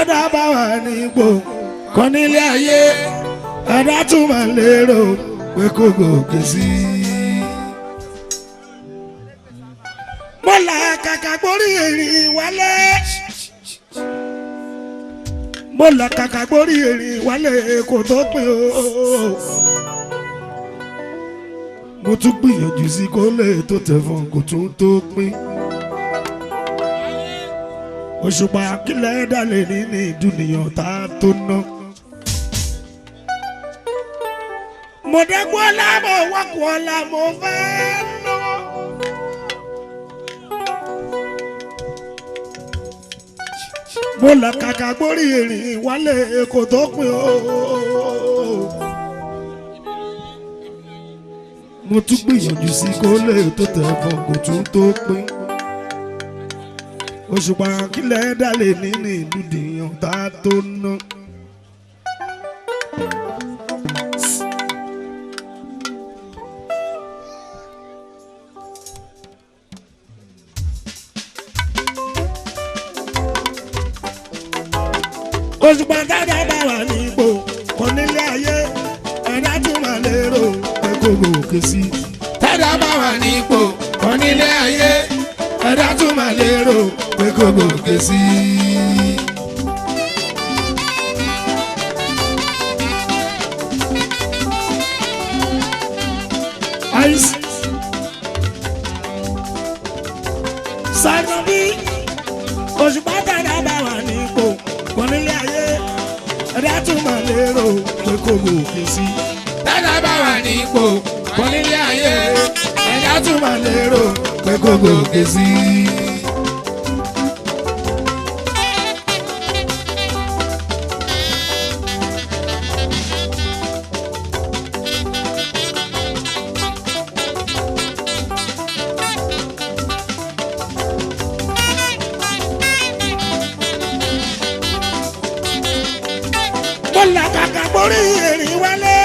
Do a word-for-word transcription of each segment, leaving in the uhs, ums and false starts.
tẹ́dá bá wà ní ipò kan nílé ayé ẹ̀dá tún máa lérò pé kò gòkè sí. mo là kàkà gbórí èrìn wálé mo là kàkà gbórí èrìn wálé kò tó pin o. mo tún gbìyànjú sí kó lè tó tẹ̀ fún kò tún tó pin. Òṣùpá kílẹ̀ dálé ní ní ìdúnìyàn tá a tó ná. mo dẹ́kun ọlá mo wákùn ọlá mo fẹ́ ná. mo là kàkà gbórí èrìn wálé kò tó pin o. mo tún gbìyànjú sí kó lè tó tẹ̀ fún kò tún tó pin. Òṣùpá kílẹ̀ dálé nínú ìlú dìyàn tá a tó ná. Òṣùpá dáadáa bá wà ní ipò kan nílé ayé ẹ̀dá tún máa lérò pé kò gòkè sí. Tẹ́dá bá wà ní ipò kan nílé ayé ẹ̀dá tún máa lérò pé kò gòkè sí. àìsí sànà bí Òṣùpá dáadáa bá wà ní ipò kan nílé ayé ẹ̀dá tún máa lérò pé kò gòkè sí. Tẹ́dá bá wà ní ipò kan nílé ayé ẹ̀dá tún máa lérò pé kò gòkè sí. mo là kàkà borí èrìn wálé.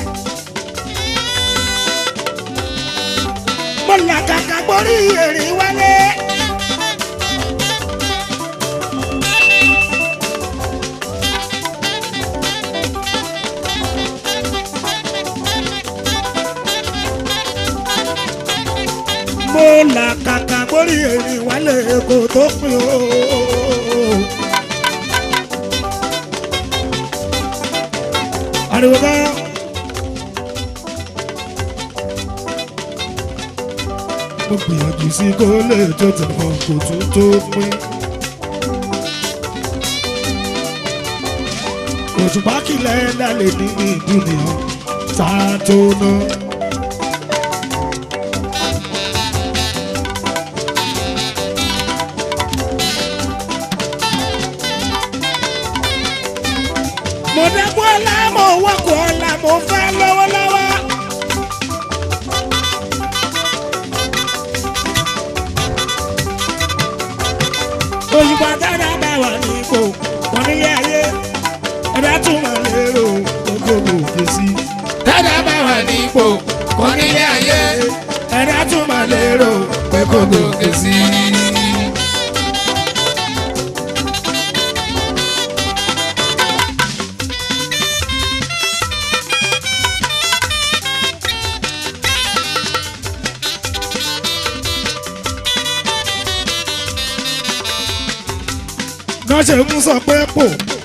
mo là kàkà borí èrìn wálé. mo là kàkà borí èrìn wálé kò tó pin o. ariwo ká. mo gbìyànjú sí kó lè tó tẹ̀wọ̀n kò tún tó pín. Òṣùpá kílẹ̀ dálé ní ìdúnìyàn tá a tó ná. mo dẹ́kun ọlá mo wọ́kùn ọlá mo fẹ́ lọ́wọ́lọ́wọ́. Òṣùpá dáadáa bá wà ní ipò kan nílé ayé ẹ̀dá tún máa lérò gbogbo òkè sí. Tẹ́dá bá wà ní ipò kan nílé ayé ẹ̀dá tún máa lérò pé kò gòkè sí. náà ṣe mú sọ pé pò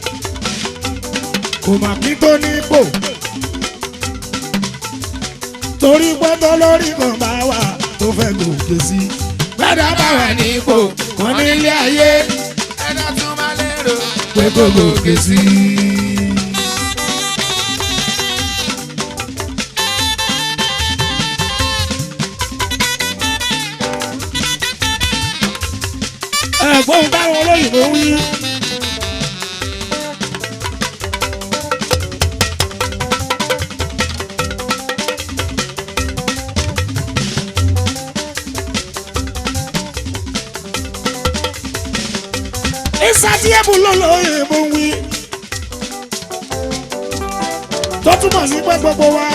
kò mà kí tó ní pò torí gbọ́dọ̀ lórí kan bá wà tó fẹ́ gòkè sí. Tẹ́dá bá wà ní ipò kan nílé ayé ẹ̀dá tún máa lérò pé kò gòkè sí. ẹ̀gbọ́n táwọn olóyìnbó wí. ìsàtìyẹ́bù lọ́lọ́yìnbó wí. tó túmọ̀ sí pé gbogbo wa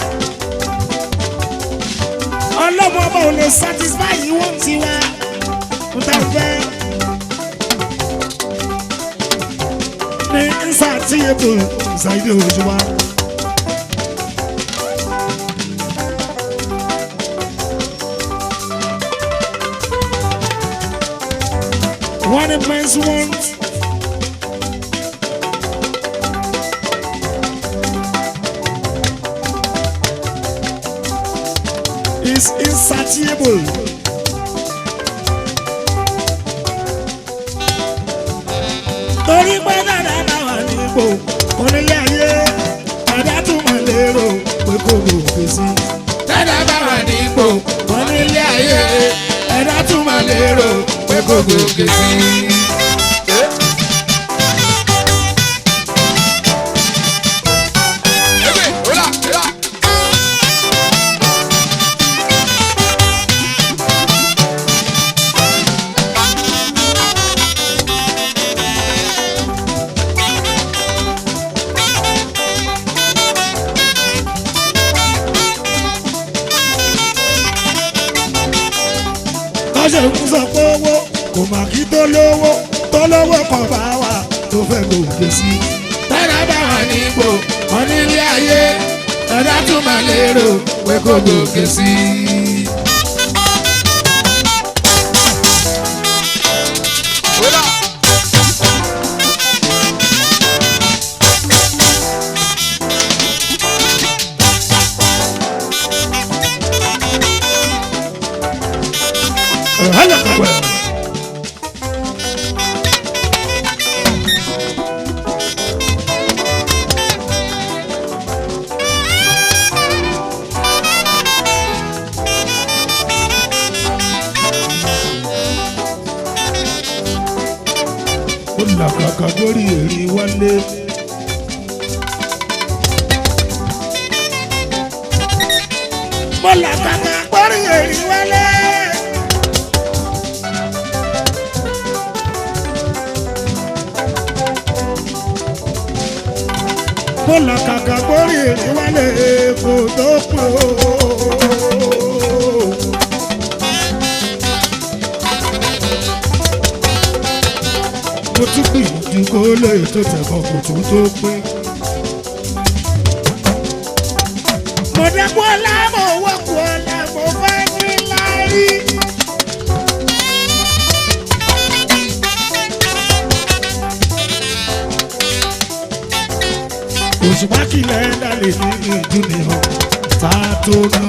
ọlọ́mọ ọmọ ò lè satisfy yìí wọ́n ti wá. n ta fẹ́. insatiable Saheed Òṣùpá. What a man's want is insatiable. Torí pé dáadáa náà wà ní ipò onílé ayé ẹ̀dá tún mọ̀ lérò pé kò gòkè sí. Dáadáa bá wà ní ipò onílé ayé ẹ̀dá tún mọ̀ lérò pé kò gòkè sí. Kọ́ṣẹ́ ń sọ pé owó kò mà kí tó lówó tó lówó kan bá wà tó fẹ́ gòkè sí. Dáadáa bá wà ní ipò onílé ayé ẹ̀dá tún mọ̀ lérò pé kò gòkè sí. Hello, well. Ó làkàkà lórí èrè wálé. Mo làkàkà lórí èrè wálé. Mo làkàkà lórí èrè wálé kò tó pọ̀. Mo tún gbìyànjú kó lè tó tẹ̀kọ̀ kò tún tó pín. Mo dẹ́kun ọlá mo wọ́pọ̀ ọlá mo fẹ́ ní lárí. Òṣùpá kìlẹ̀ dálé ní ìjú ni hàn tá a tó ná.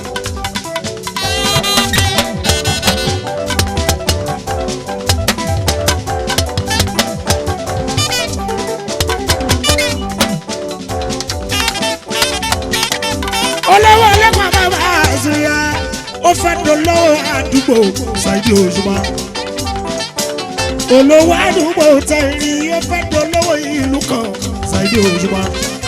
Olówó ọlọ́pàá bàbá àṣeyà ó fẹ́ dolówó àdúgbò Saheed Òṣùpá. Olówó àdúgbò tẹ̀rí ó fẹ́ dolówó ìlú kan Saheed Òṣùpá.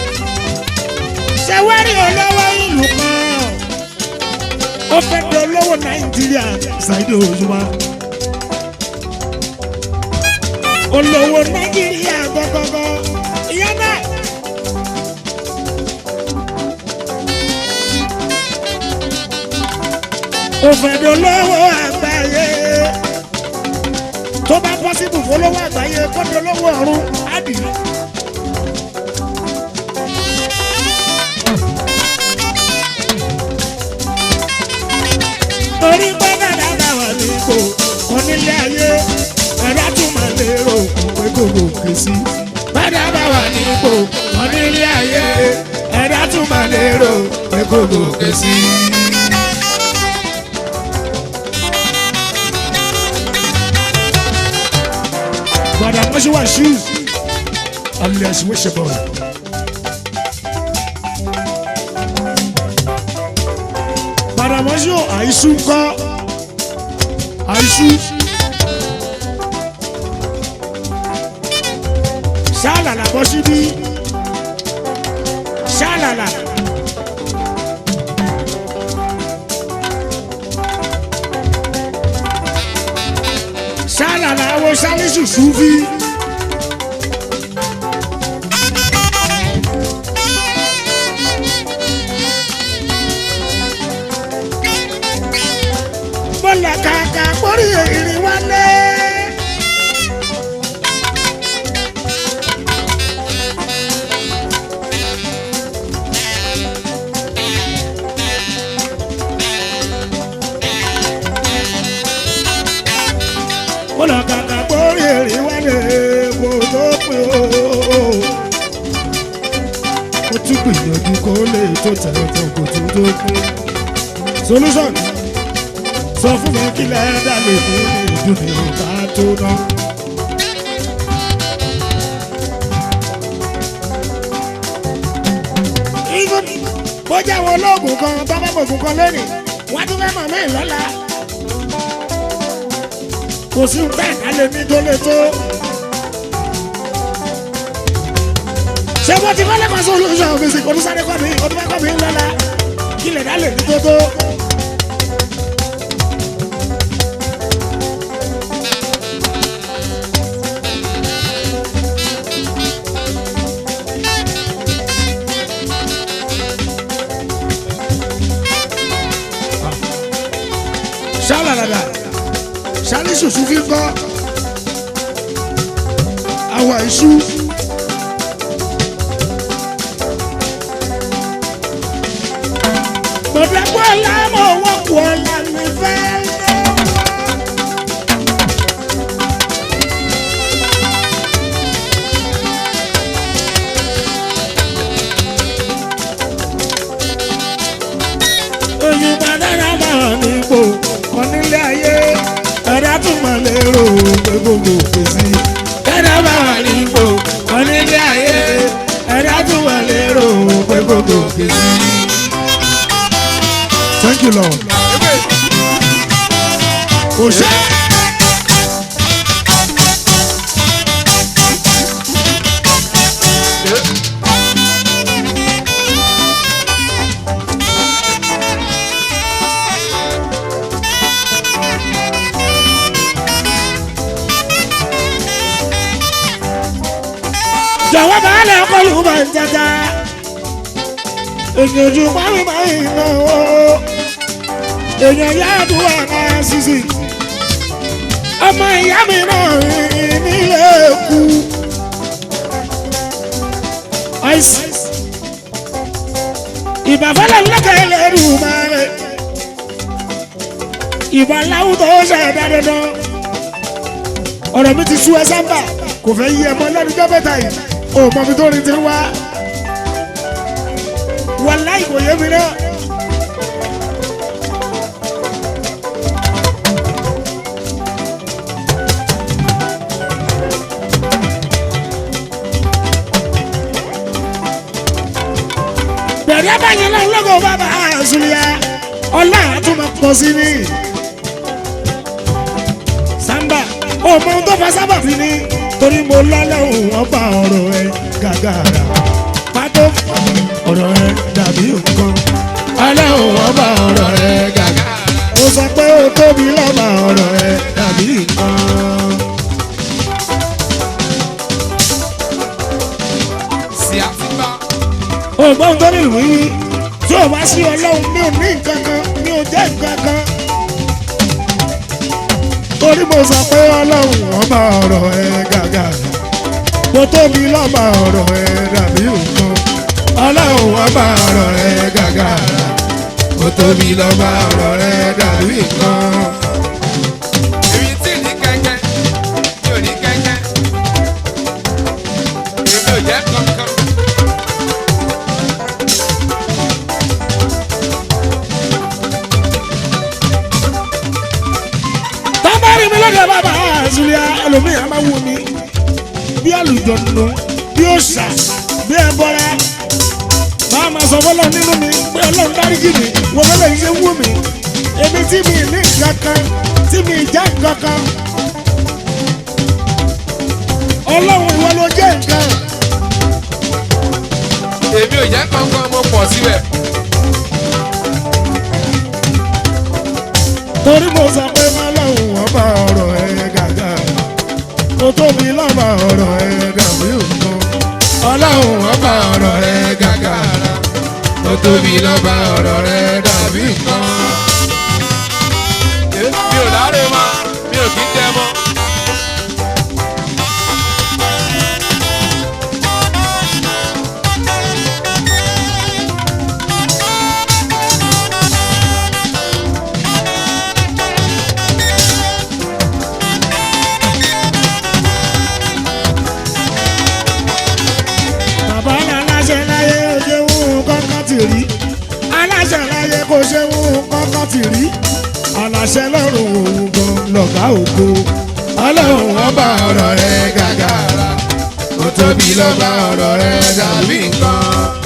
Ṣé wá rí olówó ìlú kan ó fẹ́ dolówó Nàìjíríà Saheed Òṣùpá. Olówó Nàìjíríà gọ́gọ́gọ́ ìyá náà. Ó fẹ́ dolówó àgbáyé tó bá pọ́sibù fọlọ́wọ́ àgbáyé kó dolówó ọ̀run ádì. Torí pé dáadáa bá wà ní ipò onílé ayé ẹ̀dá tún máa lérò pé kò gòkè sí. Dáadáa bá wà ní ipò onílé ayé ẹ̀dá tún mọ̀ lérò pé kò gòkè sí. Madam Moshiwa shoes alias Wishable. Madam Moshiwa àìsú ńkọ́ àìsú. Ṣálàlà bọ́ síbí ṣálàlà. Ṣálàlà wo Salisu Sufi. Mo làkàkà mórí ìrìn wálé. èrè wálé kò tó pé o. ó tún gbìyànjú kó lè tó tẹ̀lé tán kò tún tó kú. solution sọ fún mi kí lẹ́ẹ̀dá lè fi ìdúnnì ọ̀tá tó ná. bójá àwọn olóògùn kan tó fẹ́ mọ̀gùn kan lónìí wọ́n tún fẹ́ mọ̀ mí lọ́la. kò sí ń bẹ́ẹ̀ ká lè ní tó lè tó. ṣé mo ti fẹ́lẹ́ kan solution fèsì kò ní sáré kọ́ mi kò ní fẹ́ kọ́ mi lọ́la kí lè dá lè ní tó tó. ṣálàlàdà ṣálí ṣùṣù fi kọ́ àwà iṣu. Mọ̀dàgbọ́ ọ̀la mọ̀ wọ́pù ọ̀la mi fẹ́ lé. Òyìnbó dára bá wà nípò onílé ayé ẹ̀dá tún mọ̀ lérò pé gbogbo òkè sí. ẹ̀dá bá wà nípò onílé ayé ẹ̀dá tún mọ̀ lérò pé gbogbo òkè sí. Thank you, Lord. Òṣè. Jọ̀wọ́ bá lè kọlù bá ń jẹta. Èèyàn ju márùn márùn náà o. Èèyàn yá àdúrà náà sísì. Ọmọ ìyá mi náà nílé kú. Àìsí. Ìbàfẹ́lẹ̀ lọ́kẹ́ lẹ́rù máa rẹ̀. Ìbà láwùjọ ó ṣe ẹ̀dá dandan. Ọ̀rọ̀ mi ti sú ẹ sábà. Kò fẹ́ yí ẹmọ lẹ́nujọ́ mẹ́ta yìí. O mọ mi tó rin ti wá. Wàláhì kò yé mi náà. Bẹ̀rẹ̀ báyìí náà lọ́gọ̀ bàbá àzùlíà. Ọlá àtúmọ̀ pọ̀ sí ni. Samba, o mọ ohun tó fa sábàbí ni. Torí mo lọ́lọ́hùn ọba ọ̀rọ̀ ẹ gàgàrà. Pátó ọ̀rọ̀ ẹ dàbí nǹkan. Ọlọ́hùn ọba ọ̀rọ̀ ẹ gàgàrà. Mo sọ pé o tóbi lọ́ba ọ̀rọ̀ ẹ dàbí nǹkan. Sí àtìgbà. Ògbọ́n tó ní ìwé wí. Tí o bá sí Ọlọ́run mi ò ní nǹkan kan, mi ò jẹ́ nǹkan kan. Torí mo sọ pé Ọlọ́run ọba ọ̀rọ̀ ẹ gàgàrà. Mo tóbi lọ́ba ọ̀rọ̀ ẹ dàbí nǹkan. Ọlọ́run ọba ọ̀rọ̀ ẹ gàgàrà. Mo tóbi lọ́ba ọ̀rọ̀ ẹ dàbí nǹkan. Èmi tí ní kẹ́kẹ́, mi ò ní kẹ́kẹ́. Èmi ò jẹ́ kankan. Mi lọ́dọ̀ bàbá àzùlíà ẹlòmíì máa wù mí bí àlùjọ̀nù bí òòṣà bí ẹbọra máa ma sọ fọlọ́ nínú mi pé Ọlọ́run dáríjì mi wọ́n fẹ́lẹ̀ yìí ṣe wù mí èmi tí mi ní nǹkan kan tí mi jẹ́ nǹkan kan Ọlọ́run ìwọ ló jẹ́ nǹkan. Èmi ò jẹ́ kankan mo pọ̀ síbẹ̀. Torí mo sọ pé Ọlọ́run ọba ọ̀rọ̀ ẹ gàgà. Mo tóbi lọ́ba ọ̀rọ̀ ẹ dàbí nǹkan. Ọlọ́run ọba ọ̀rọ̀ ẹ gàgàrà. Mo tóbi lọ́ba ọ̀rọ̀ ẹ dàbí nǹkan. Mi ò láre mọ́, mi ò kí ń jẹ mọ́. kò ṣe ń kọ́kọ́ ti rí aláṣẹ lọ́rùn òun gan lọ́gá ògo. ọlọ́run ọba ọ̀rọ̀ rẹ̀ gàgàrà ó tóbi lọ́ba ọ̀rọ̀ rẹ̀ dàbí nǹkan.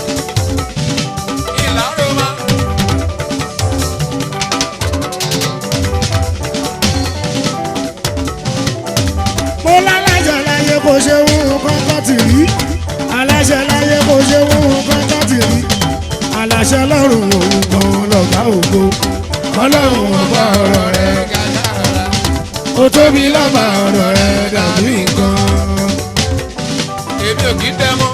mo láláṣẹ láyé kò ṣe ń kọ́kọ́ ti rí aláṣẹ láyé kò ṣe ń kọ́kọ́ ti rí aláṣẹ lọ́rùn òun gan lọ́gá ògo. ọlọ́run ọba ọ̀rọ̀ rẹ̀ gàgàrà ó tóbi lọ́ba ọ̀rọ̀ rẹ̀ dàbí nǹkan. èmi ò kì í tẹ́ mọ́.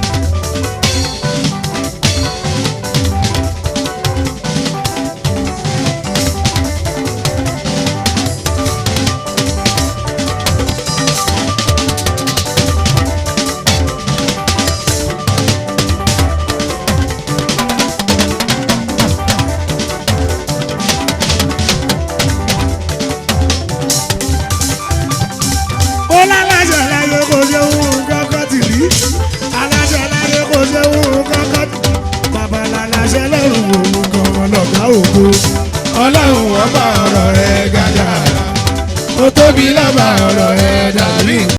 aláṣẹ láyé kò ṣe ń kọ́kọ́ ti rí aláṣẹ láyé kò ṣe ń kọ́kọ́ ti bàbá aláṣẹ lọ́rùn òun gan lọ́gá ògo. ọlọ́run ọba ọ̀rọ̀ rẹ̀ gàgàrà ó tóbi lọ́ba ọ̀rọ̀ rẹ̀ dàbí nǹkan.